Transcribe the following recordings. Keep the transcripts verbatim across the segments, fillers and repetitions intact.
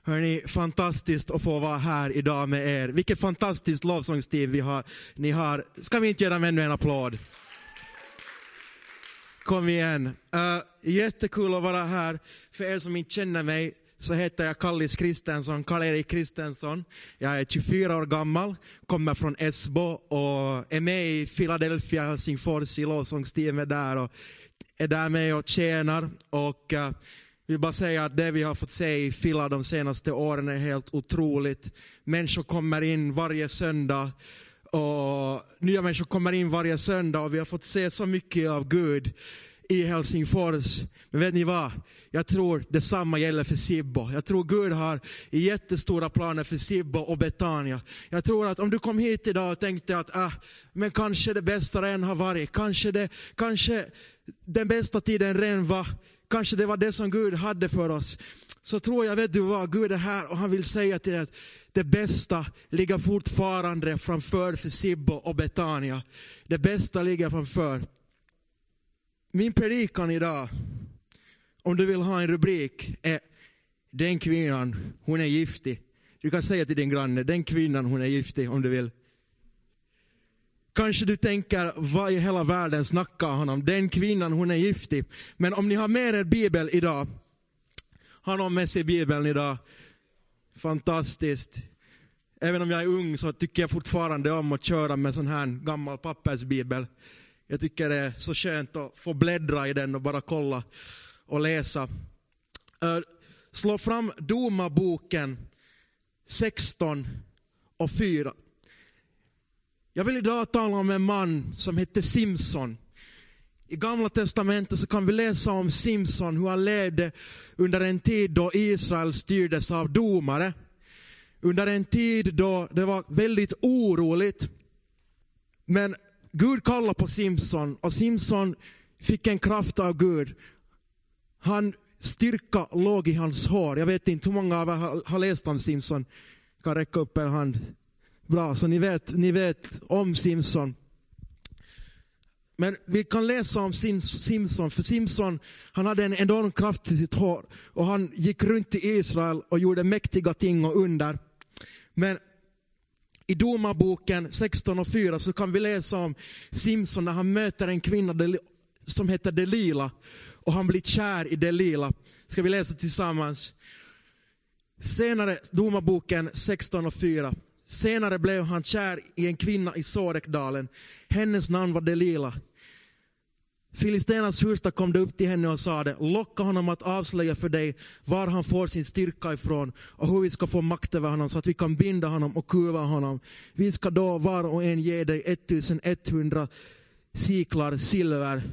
Hörrni, fantastiskt att få vara här idag med er. Vilket fantastiskt lovsångsteam vi har. Ni har. Ska vi inte göra med ännu en applåd? Kom igen. Uh, jättekul att vara här. För er som inte känner mig så heter jag Kallis Kristensson, Karl-Erik Kristensson. Jag är tjugofyra år gammal, kommer från Esbo och är med i Philadelphia, Helsingfors i lovsångsteamet där och är där med och tjänar. Och uh, vill bara säga att det vi har fått se i Phila de senaste åren är helt otroligt. Människor kommer in varje söndag och nya människor kommer in varje söndag och vi har fått se så mycket av Gud i Helsingfors. Men vet ni vad? Jag tror detsamma gäller för Sibbo. Jag tror Gud har jättestora planer för Sibbo och Betania. Jag tror att om du kom hit idag och tänkte att ah, men kanske det bästa redan har varit. Kanske, det, kanske den bästa tiden redan var. Kanske det var det som Gud hade för oss. Så tror jag, vet du vad, Gud är här och han vill säga till dig att det bästa ligger fortfarande framför för Sibbo och Betania. Det bästa ligger framför. Min predikan idag, om du vill ha en rubrik, är den kvinnan, hon är giftig. Du kan säga till din granne, den kvinnan, hon är giftig om du vill. Kanske du tänker, vad i hela världen snackar han om? Den kvinnan, hon är giftig. Men om ni har med er Bibel idag, har någon med sig Bibeln idag? Fantastiskt. Även om jag är ung så tycker jag fortfarande om att köra med sån här gammal pappersbibel. Jag tycker det är så skönt att få bläddra i den och bara kolla och läsa. Uh, slå fram Domarboken sexton och fyra. Jag vill idag tala om en man som heter Simson. I Gamla testamentet så kan vi läsa om Simson, hur han levde under en tid då Israel styrdes av domare. Under en tid då det var väldigt oroligt. Men Gud kallade på Simson och Simson fick en kraft av Gud. Han styrka låg i hans hår. Jag vet inte hur många av er har läst om Simson. Jag kan räcka upp er hand. Bra, så ni vet, ni vet om Simson. Men vi kan läsa om Simson, för Simson, han hade en enorm kraft i sitt hår. Och han gick runt i Israel och gjorde mäktiga ting och under. Men i Domarboken sexton och fyra så kan vi läsa om Simson när han möter en kvinna som heter Delila. Och han blir kär i Delila. Ska vi läsa tillsammans? Senare, Domarboken sexton och fyra. Senare blev han kär i en kvinna i Sorekdalen. Hennes namn var Delila. Filistenas fursta kom upp till henne och sa det: locka honom att avslöja för dig var han får sin styrka ifrån och hur vi ska få makt över honom så att vi kan binda honom och kuva honom. Vi ska då var och en ge dig ettusenetthundra siklar silver.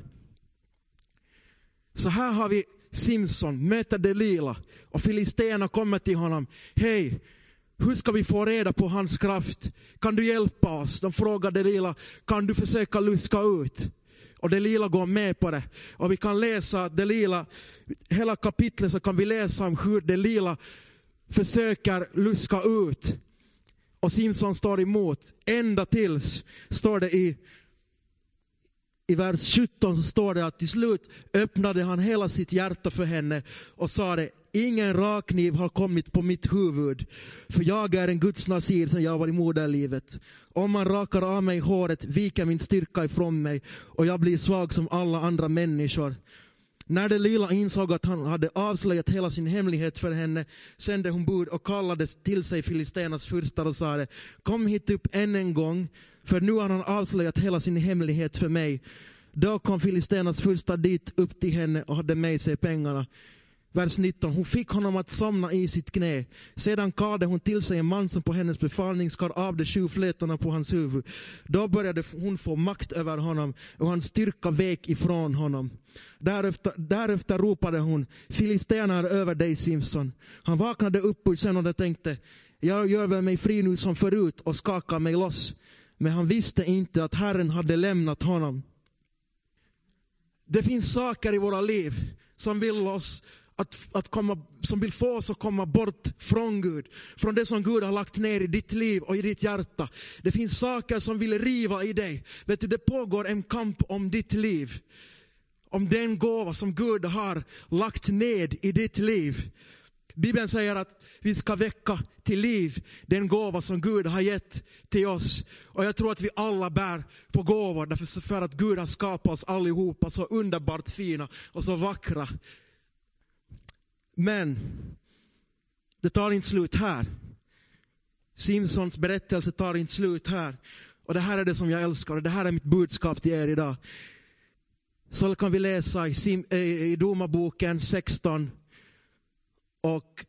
Så här har vi Simson möter Delila och filisterna kommer till honom. Hej, hur ska vi få reda på hans kraft? Kan du hjälpa oss? De frågar Delila, kan du försöka luska ut? Och Delila går med på det. Och vi kan läsa Delila, hela kapitlet så kan vi läsa om hur Delila försöker luska ut. Och Simson står emot. Ända tills, står det i, i vers sjutton så står det att till slut öppnade han hela sitt hjärta för henne och sa det: ingen rakkniv har kommit på mitt huvud, för jag är en Guds nasir som jag var i moderlivet. Om man rakar av mig håret viker min styrka ifrån mig och jag blir svag som alla andra människor. När Delila insåg att han hade avslöjat hela sin hemlighet för henne sände hon bud och kallade till sig filisternas furstar och sa det: kom hit upp än en gång, för nu har han avslöjat hela sin hemlighet för mig. Då kom filisternas furstar dit upp till henne och hade med sig pengarna. Vers nitton. Hon fick honom att somna i sitt knä. Sedan kallade hon till sig en man som på hennes befallning skar av de sju flätorna på hans huvud. Då började hon få makt över honom och hans styrka vek ifrån honom. Därefter, därefter ropade hon: filisterna är över dig, Simson. Han vaknade upp ur sen och tänkte: jag gör väl mig fri nu som förut, och skakade mig loss. Men han visste inte att Herren hade lämnat honom. Det finns saker i våra liv som vill oss Att, att komma, som vill få oss att komma bort från Gud. Från det som Gud har lagt ner i ditt liv och i ditt hjärta. Det finns saker som vill riva i dig. Vet du, det pågår en kamp om ditt liv. Om den gåva som Gud har lagt ned i ditt liv. Bibeln säger att vi ska väcka till liv den gåva som Gud har gett till oss. Och jag tror att vi alla bär på gåvor. Därför för att Gud har skapat oss allihopa så underbart fina och så vackra. Men det tar inte slut här. Simpsons berättelse tar inte slut här. Och det här är det som jag älskar. Och det här är mitt budskap till er idag. Så kan vi läsa i, Sim, i Domarboken sexton och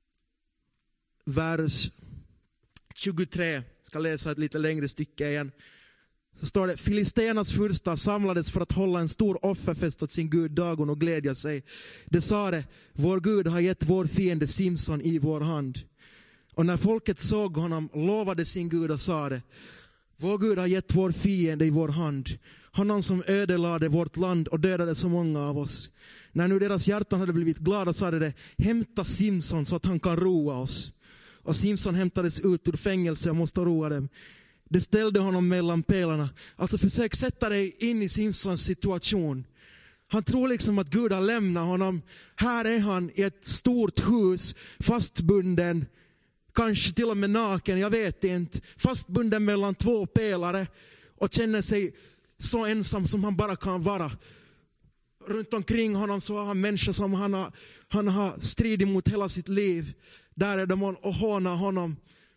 vers tjugotre. Jag ska läsa ett lite längre stycke igen. Så står det: Filistenas fursta samlades för att hålla en stor offerfest åt sin gud Dagon och glädja sig. Det sa det: vår Gud har gett vår fiende Simson i vår hand. Och när folket såg honom lovade sin Gud och sa det: vår Gud har gett vår fiende i vår hand. Honom som ödelade vårt land och dödade så många av oss. När nu deras hjärtan hade blivit glada sa det: hämta Simson så att han kan roa oss. Och Simson hämtades ut ur fängelse och måste roa dem. Det ställde honom mellan pelarna. Alltså försök sätta dig in i Simsons situation. Han tror liksom att Gud har lämnat honom. Här är han i ett stort hus, fastbunden, kanske till och med naken, jag vet inte. Fastbunden mellan två pelare och känner sig så ensam som han bara kan vara. Runt omkring honom så har han människor som han har, han har stridit mot hela sitt liv. Där är de och hånar honom.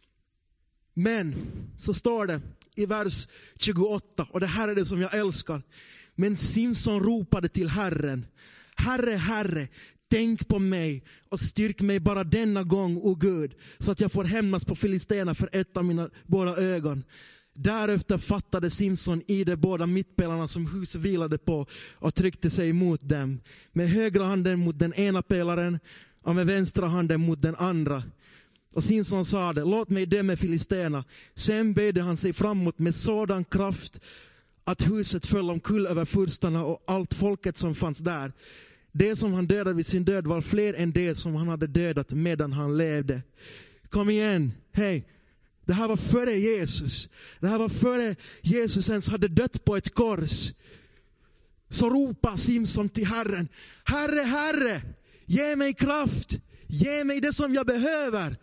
Men så står det i vers tjugoåtta, och det här är det som jag älskar. Men Simson ropade till Herren: Herre, Herre, tänk på mig och styrk mig bara denna gång, o Gud, så att jag får hämnas på filisterna för ett av mina båda ögon. Därefter fattade Simson i de båda mittpelarna som huset vilade på och tryckte sig mot dem. Med högra handen mot den ena pelaren och med vänstra handen mot den andra. Och Simson sa det: låt mig dö med filisterna. Sen böjde han sig framåt med sådan kraft att huset föll omkull över furstarna och allt folket som fanns där. Det som han dödade vid sin död var fler än det som han hade dödat medan han levde. Kom igen, hej. Det här var före Jesus. Det här var före Jesus ens hade dött på ett kors. Så ropar Simson till Herren: Herre, Herre, ge mig kraft. Ge mig det som jag behöver.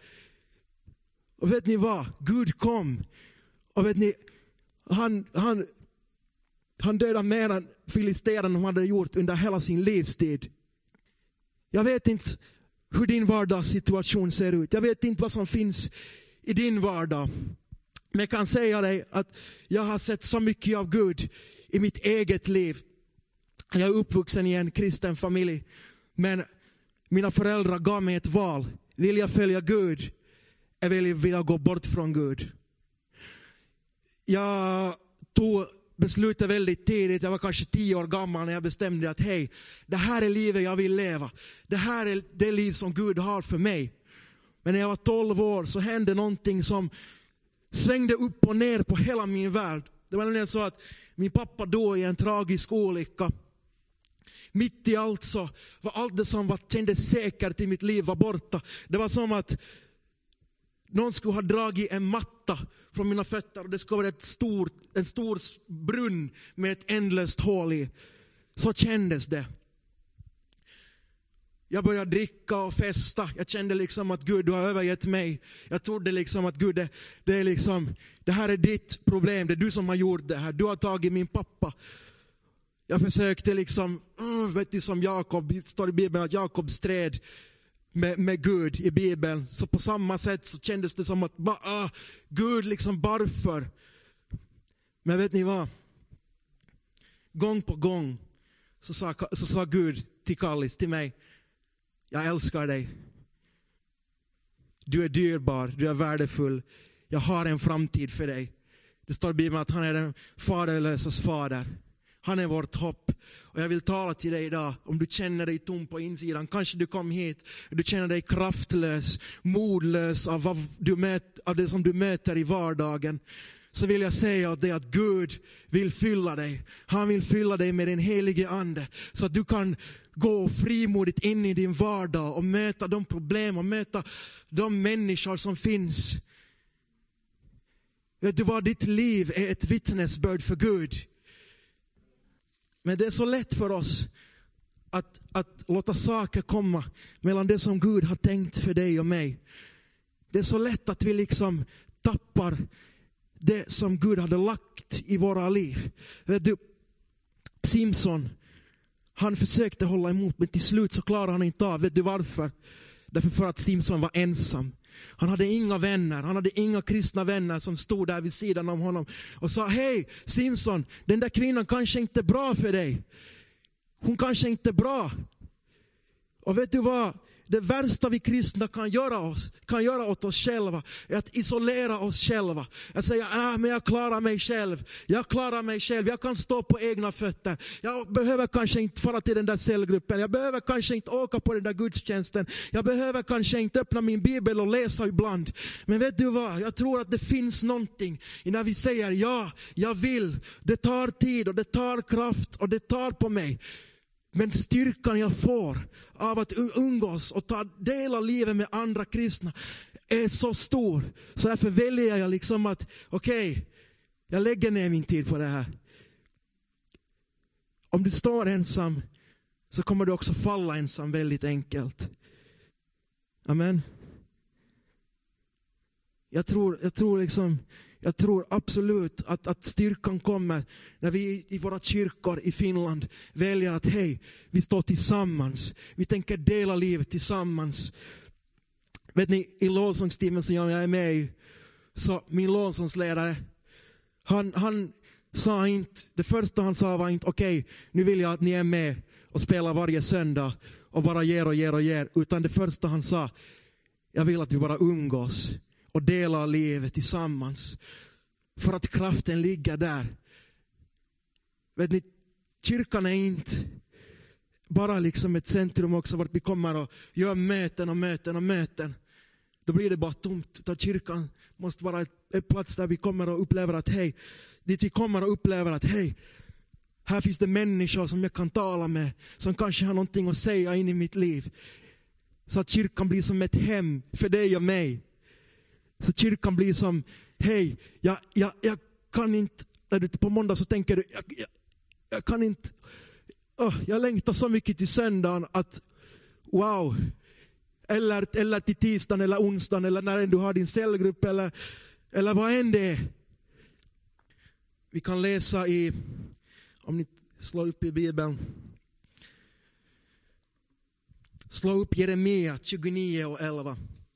Och vet ni vad? Gud kom. Och vet ni, han, han, han dödade mer än filisterna de hade gjort under hela sin livstid. Jag vet inte hur din vardagssituation ser ut. Jag vet inte vad som finns i din vardag. Men jag kan säga dig att jag har sett så mycket av Gud i mitt eget liv. Jag är uppvuxen i en kristen familj. Men mina föräldrar gav mig ett val. Vill jag följa Gud eller vill jag gå bort från Gud? Jag tog beslutet väldigt tidigt. Jag var kanske tio år gammal när jag bestämde att hej, det här är livet jag vill leva. Det här är det liv som Gud har för mig. Men när jag var tolv år så hände någonting som svängde upp och ner på hela min värld. Det var nämligen så att min pappa dog i en tragisk olycka. Mitt i allt så var allt det som var, kändes säkert i mitt liv var borta. Det var som att någon skulle ha dragit en matta från mina fötter och det skulle vara ett stor, en stor brunn med ett ändlöst hål i. Så kändes det. Jag började dricka och festa. Jag kände liksom att Gud, du har övergett mig. Jag trodde liksom att Gud, det, det är liksom, det här är ditt problem. Det är du som har gjort det här. Du har tagit min pappa. Jag försökte liksom, uh, vet du, som Jakob, står i Bibeln att Jakob stred med, med Gud i Bibeln. Så på samma sätt så kändes det som att, uh, Gud liksom, varför? Men vet ni vad? Gång på gång så sa, så sa Gud till Kallis, till mig: jag älskar dig. Du är dyrbar, du är värdefull. Jag har en framtid för dig. Det står i Bibeln att han är den faderlösas fader. Han är vårt hopp. Och jag vill tala till dig idag. Om du känner dig tom på insidan. Kanske du kom hit. Du känner dig kraftlös. Modlös av, vad du möt, av det som du möter i vardagen. Så vill jag säga att det att Gud vill fylla dig. Han vill fylla dig med den helige ande. Så att du kan gå frimodigt in i din vardag. Och möta de problem. Och möta de människor som finns. Vet du vad? Ditt liv är ett vittnesbörd för Gud. Men det är så lätt för oss att, att låta saker komma mellan det som Gud har tänkt för dig och mig. Det är så lätt att vi liksom tappar det som Gud hade lagt i våra liv. Vet du, Simson, han försökte hålla emot, men till slut så klarade han inte av. Vet du varför? Därför för att Simson var ensam. Han hade inga vänner, han hade inga kristna vänner som stod där vid sidan om honom och sa: hej Simson, den där kvinnan kanske inte är bra för dig. Hon kanske inte är bra. Och vet du vad? Det värsta vi kristna kan göra, oss, kan göra åt oss själva är att isolera oss själva. Jag säger, ah, men jag klarar mig själv. Jag klarar mig själv. Jag kan stå på egna fötter. Jag behöver kanske inte fara till den där cellgruppen. Jag behöver kanske inte åka på den där gudstjänsten. Jag behöver kanske inte öppna min bibel och läsa ibland. Men vet du vad? Jag tror att det finns någonting när vi säger ja, jag vill. Det tar tid och det tar kraft och det tar på mig. Men styrkan jag får av att umgås och ta del av livet med andra kristna är så stor. Så därför väljer jag liksom att okej, okay, jag lägger ner min tid på det här. Om du står ensam så kommer du också falla ensam väldigt enkelt. Amen. Jag tror, jag tror liksom... Jag tror absolut att, att styrkan kommer när vi i våra kyrkor i Finland väljer att hej, vi står tillsammans. Vi tänker dela livet tillsammans. Vet ni, i lovsångsteamen som jag är med i, så min lovsångsledare, han, han sa inte, det första han sa var inte okej, okay, nu vill jag att ni är med och spelar varje söndag och bara ger och ger och ger. Utan det första han sa, jag vill att vi bara umgås och dela livet tillsammans. För att kraften ligger där. Vet ni, kyrkan är inte bara liksom ett centrum också vart vi kommer och gör möten och möten och möten. Då blir det bara tomt. Utan kyrkan måste vara ett plats där vi kommer och upplever att hej, dit vi kommer och upplever att hej, här finns det människor som jag kan tala med, som kanske har någonting att säga in i mitt liv. Så att kyrkan blir som ett hem för dig och mig. Så kyrkan blir som, hej, jag, jag, jag kan inte, när du på måndag så tänker du, jag, jag, jag kan inte, oh, jag längtar så mycket till söndagen att, wow, eller, eller till tisdagen eller onsdagen eller när du har din cellgrupp eller, eller vad än det är. Vi kan läsa i, om ni slår upp i Bibeln, slå upp Jeremia tjugonio och elva.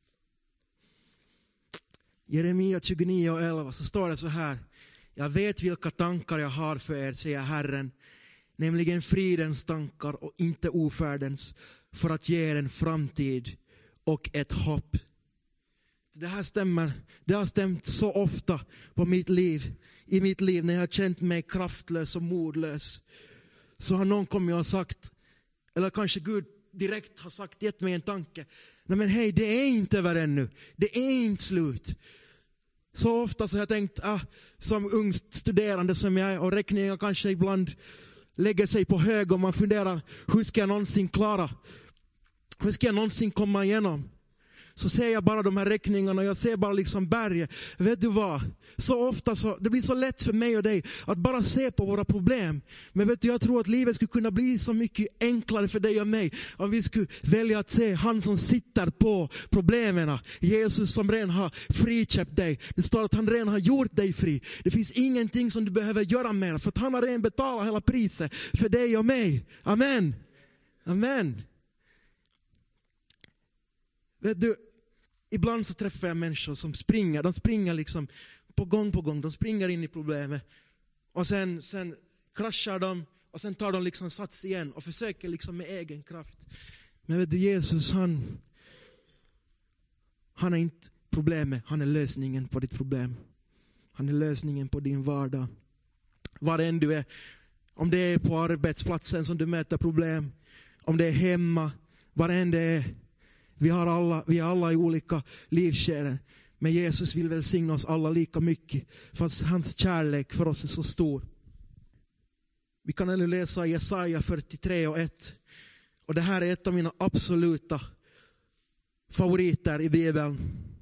Jeremia tjugonio och elva, så står det så här: jag vet vilka tankar jag har för er, säger Herren, nämligen fridens tankar och inte ofärdens, för att ge er en framtid och ett hopp. Det här stämmer. Det har stämt så ofta på mitt liv. I mitt liv när jag har känt mig kraftlös och modlös, så har någon kommit och sagt, eller kanske Gud direkt har sagt, gett mig en tanke. Nej men hej, det är inte över ännu. Det är inte slut. Så ofta så har jag tänkt, ah, som ung studerande som jag är, och räkningar kanske ibland lägger sig på hög och man funderar, hur ska jag någonsin klara? Hur ska jag någonsin komma igenom? Så ser jag bara de här räkningarna och jag ser bara liksom berget. Vet du vad? Så ofta så, det blir så lätt för mig och dig att bara se på våra problem. Men vet du, jag tror att livet skulle kunna bli så mycket enklare för dig och mig om vi skulle välja att se han som sitter på problemen. Jesus som redan har friköpt dig. Det står att han redan har gjort dig fri. Det finns ingenting som du behöver göra mer, för att han har redan betalat hela priset för dig och mig. Amen. Amen. Vet du, ibland så träffar jag människor som springer. De springer liksom på gång på gång. De springer in i problemet. Och sen, sen kraschar de. Och sen tar de liksom sats igen. Och försöker liksom med egen kraft. Men vet du, Jesus, han, han är inte problemet. Han är lösningen på ditt problem. Han är lösningen på din vardag. Var än du är. Om det är på arbetsplatsen som du möter problem. Om det är hemma. Var än det är. Vi, har alla, vi är alla i olika livsskeden. Men Jesus vill välsigna oss alla lika mycket. För hans kärlek för oss är så stor. Vi kan ännu läsa Jesaja fyrtiotre och ett. Och det här är ett av mina absoluta favoriter i Bibeln.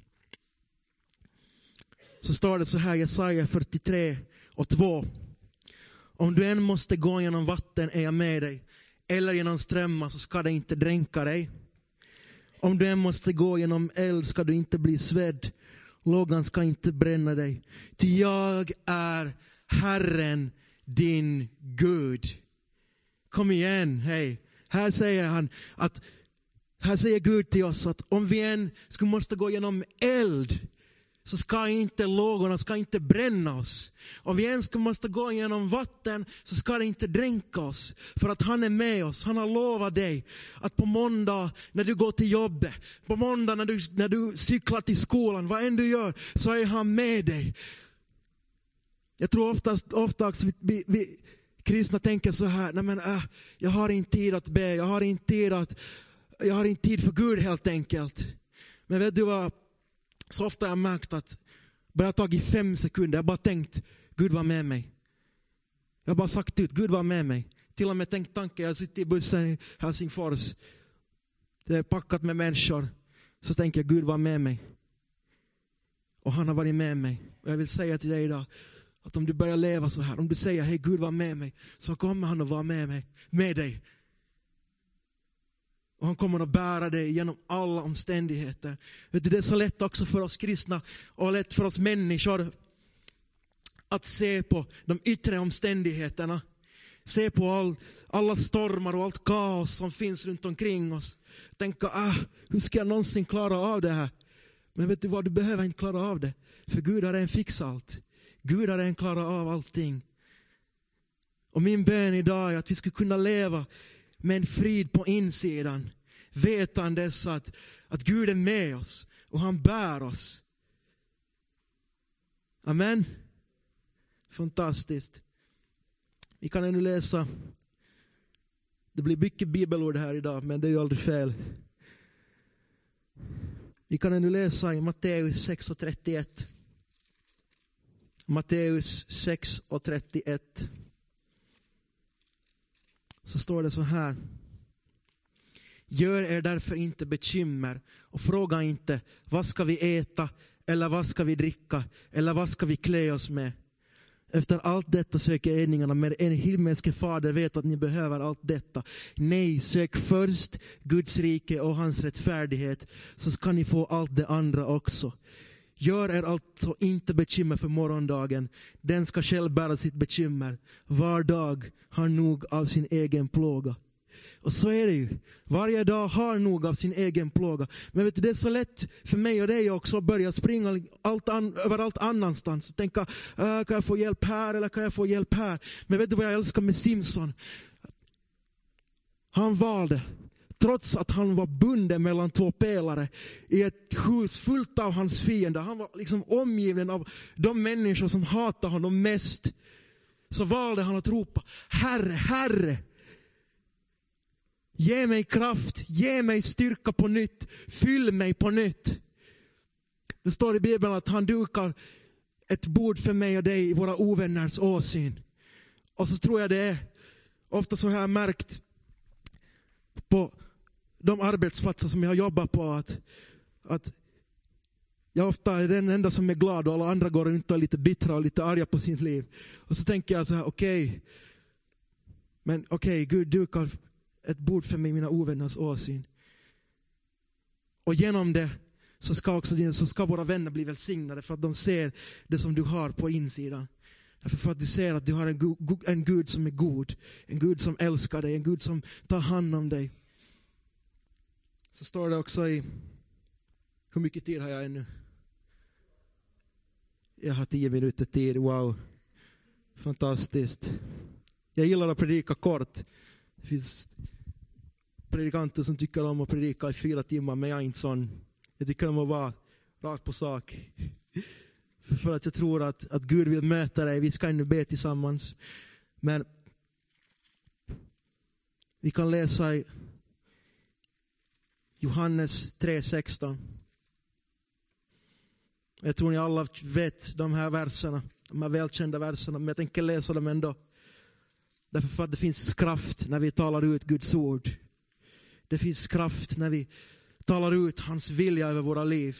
Så står det så här, Jesaja fyrtiotre och två. Om du än måste gå genom vatten är jag med dig. eller genom strömmar så ska det inte dränka dig. Om du än måste gå genom eld ska du inte bli svedd. Lågan ska inte bränna dig. Ty jag är Herren din Gud. Kom igen, hej. Här säger han att här säger Gud till oss att om vi än skulle måste gå genom eld så ska inte lågorna ska inte bränna oss. Om vi ens måste gå genom vatten så ska det inte dränka oss. För att han är med oss. Han har lovat dig att på måndag när du går till jobbet, på måndag när du, när du cyklar till skolan, vad än du gör så är han med dig. Jag tror oftast, oftast vi, vi, vi kristna tänker så här, nej men äh, jag har inte tid att be, jag har inte tid att jag har inte tid för Gud helt enkelt. Men vet du vad? Så ofta har jag märkt att bara tagit fem sekunder, jag har bara tänkt, Gud var med mig. Jag har bara sagt ut, Gud var med mig. Till och med tänkt tanken, jag sitter i bussen i Helsingfors. Det är packat med människor. Så tänker jag, Gud var med mig. Och han har varit med mig. Och jag vill säga till dig idag, att om du börjar leva så här, om du säger, hej Gud var med mig, så kommer han att vara med mig, med dig. Och han kommer att bära dig genom alla omständigheter. Vet du, det är så lätt också för oss kristna och lätt för oss människor att se på de yttre omständigheterna. Se på all, alla stormar och allt kaos som finns runt omkring oss. Tänka, ah, hur ska jag någonsin klara av det här? Men vet du vad, du behöver inte klara av det. För Gud har redan fixat allt. Gud har redan klarat av allting. Och min bön idag är att vi ska kunna leva med en frid på insidan. Vetandes att, att Gud är med oss. Och han bär oss. Amen. Fantastiskt. Vi kan ännu läsa. Det blir mycket bibelord här idag, men det är ju aldrig fel. Vi kan ännu läsa i Matteus sex och trettioett. Matteus sex och trettioett. Så står det så här. Gör er därför inte bekymmer och fråga inte, vad ska vi äta eller vad ska vi dricka eller vad ska vi klä oss med? Efter allt detta söker edningarna, med en himmelske fader vet att ni behöver allt detta. Nej, sök först Guds rike och hans rättfärdighet, så ska ni få allt det andra också. Gör er alltså inte bekymmer för morgondagen. Den ska själv bära sitt bekymmer. Var dag har nog av sin egen plåga. Och så är det ju. Varje dag har nog av sin egen plåga. Men vet du, det är så lätt för mig och dig också att börja springa allt an, överallt annanstans. Och tänka, äh, kan jag få hjälp här eller kan jag få hjälp här? Men vet du vad jag älskar med Simpson? Han valde, trots att han var bunden mellan två pelare i ett hus fullt av hans fiender. Han var liksom omgiven av de människor som hatar honom mest. Så valde han att ropa, Herre, Herre, ge mig kraft, ge mig styrka på nytt, fyll mig på nytt. Det står i Bibeln att han dukar ett bord för mig och dig i våra ovänners åsyn. Och så tror jag det är, ofta så har jag märkt på de arbetsplatser som jag har jobbat på att, att jag ofta är den enda som är glad och alla andra går runt och är lite bittra och lite arga på sin liv. Och så tänker jag så här, okej, okay, men okej, okay, Gud dukar ett bord för mig, mina ovänners åsyn. Och genom det så ska, också, så ska våra vänner bli välsignade för att de ser det som du har på insidan. Därför för att du ser att du har en, go- en Gud som är god. En Gud som älskar dig. En Gud som tar hand om dig. Så står det också i... Hur mycket tid har jag ännu? Jag har tio minuter tid. Wow. Fantastiskt. Jag gillar att predika kort. Det finns predikanter som tycker om att predika i fyra timmar, men jag är inte sån. Jag tycker om att vara rakt på sak. För att jag tror att, att Gud vill möta dig. Vi ska ännu be tillsammans. Men vi kan läsa i Johannes tre sexton. Jag tror ni alla vet de här verserna. De här välkända verserna. Men jag tänker läsa dem ändå. Därför för att det finns kraft när vi talar ut Guds ord. Det finns kraft när vi talar ut hans vilja över våra liv.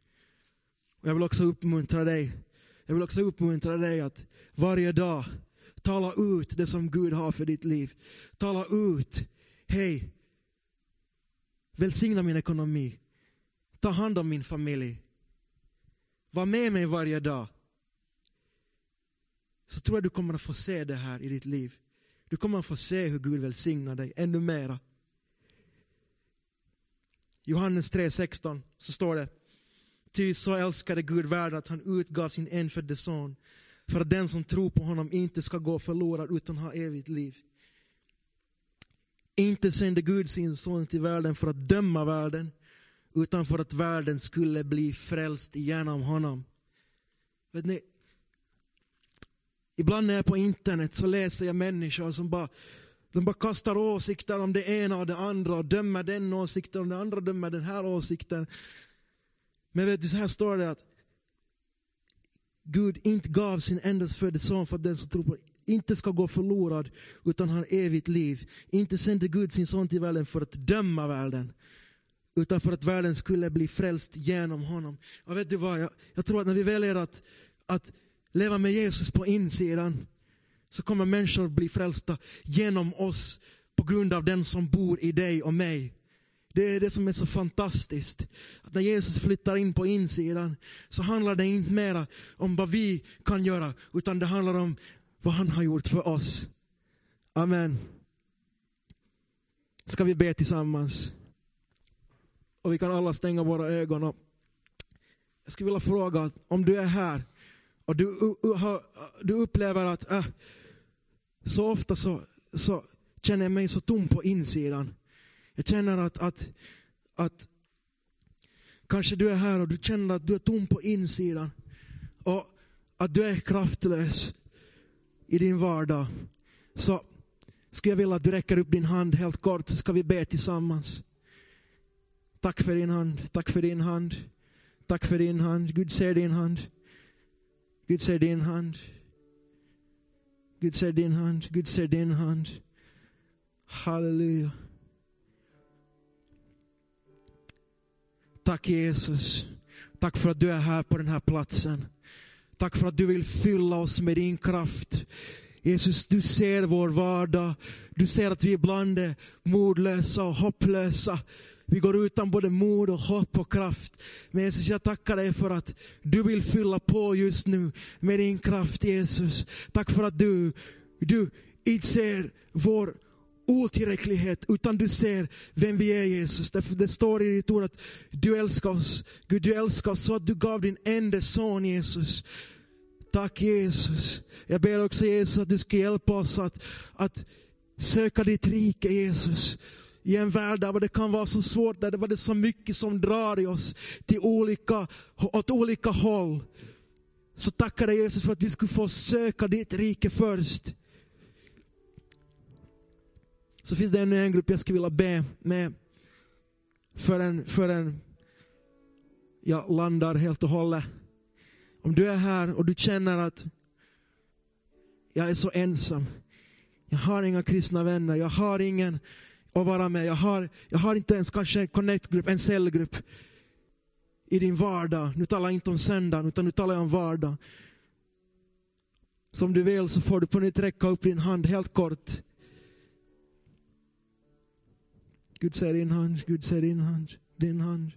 Och jag vill också uppmuntra dig. Jag vill också uppmuntra dig att varje dag Tala ut det som Gud har för ditt liv. Tala ut. Hej. Välsigna min ekonomi. Ta hand om min familj. Var med mig varje dag. Så tror jag du kommer att få se det här i ditt liv. Du kommer att få se hur Gud välsignar dig ännu mera. Johannes tre sexton så står det: Ty så älskade Gud världen att han utgav sin enfödde son, för att den som tror på honom inte ska gå förlorad utan ha evigt liv. Inte sände Gud sin son till världen för att döma världen, utan för att världen skulle bli frälst genom honom. Vet ni, ibland när jag är på internet så läser jag människor som bara, de bara kastar åsikter om det ena och det andra och dömer den åsikten och den andra dömer den här åsikten. Men vet du, så här står det att Gud inte gav sin endast födde son för att den som tror på inte ska gå förlorad utan ha evigt liv. Inte sände Gud sin son till världen för att döma världen, utan för att världen skulle bli frälst genom honom. Och vet du vad, jag, jag tror att när vi väljer att, att leva med Jesus på insidan, så kommer människor bli frälsta genom oss på grund av den som bor i dig och mig. Det är det som är så fantastiskt. Att när Jesus flyttar in på insidan så handlar det inte mer om vad vi kan göra, utan det handlar om vad han har gjort för oss. Amen. Ska vi be tillsammans? Och vi kan alla stänga våra ögon. Och jag skulle vilja fråga, om du är här och du, uh, du upplever att äh, så ofta så, så känner jag mig så tom på insidan. Jag känner att, att, att kanske du är här och du känner att du är tom på insidan. Och att du är kraftlös i din vardag. Så skulle jag vilja att du räcker upp din hand helt kort, så ska vi be tillsammans. Tack för din hand, tack för din hand. Tack för din hand. Gud ser din hand. Gud ser din hand. Gud ser din hand. Gud ser din hand. Halleluja. Tack Jesus. Tack för att du är här på den här platsen. Tack för att du vill fylla oss med din kraft. Jesus, du ser vår vardag. Du ser att vi ibland är modlösa och hopplösa. Vi går utan både mod och hopp och kraft. Men Jesus, jag tackar dig för att du vill fylla på just nu med din kraft, Jesus. Tack för att du, du inte ser vår otillräcklighet, utan du ser vem vi är, Jesus. Därför det står i ditt ord att du älskar oss. Gud, du älskar oss så att du gav din enda son, Jesus. Tack Jesus. Jag ber också Jesus att du ska hjälpa oss att, att söka ditt rike, Jesus. I en värld där det kan vara så svårt, där det var det så mycket som drar i oss till olika, åt olika håll. Så tackar dig Jesus för att vi skulle få söka ditt rike först. Så finns det ännu en grupp jag skulle vilja be med för en, för en jag landar helt och hållet. Om du är här och du känner att jag är så ensam. Jag har inga kristna vänner. Jag har ingen att vara med. Jag har, jag har inte ens kanske en connect-grupp, en cellgrupp i din vardag. Nu talar jag inte om söndagen, utan nu talar jag om vardag. Som du vill så får du på nytt räcka upp din hand helt kort. Gud ser din hand, Gud ser din hand, din hand.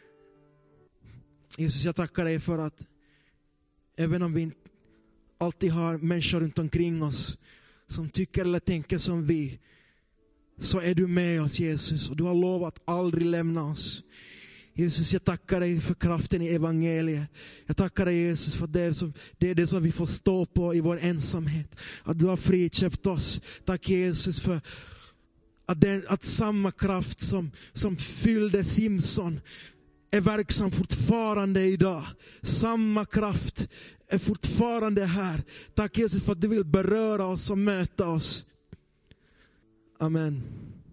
Jesus, jag tackar dig för att även om vi inte alltid har människor runt omkring oss som tycker eller tänker som vi, så är du med oss, Jesus, och du har lovat aldrig lämna oss. Jesus, jag tackar dig för kraften i evangeliet. Jag tackar dig, Jesus, för det, som, det är det som vi får stå på i vår ensamhet. Att du har friköpt oss. Tack Jesus för att, den, att samma kraft som, som fyllde Simson är verksam fortfarande idag. Samma kraft är fortfarande här. Tack Jesus för att du vill beröra oss och möta oss. Amen.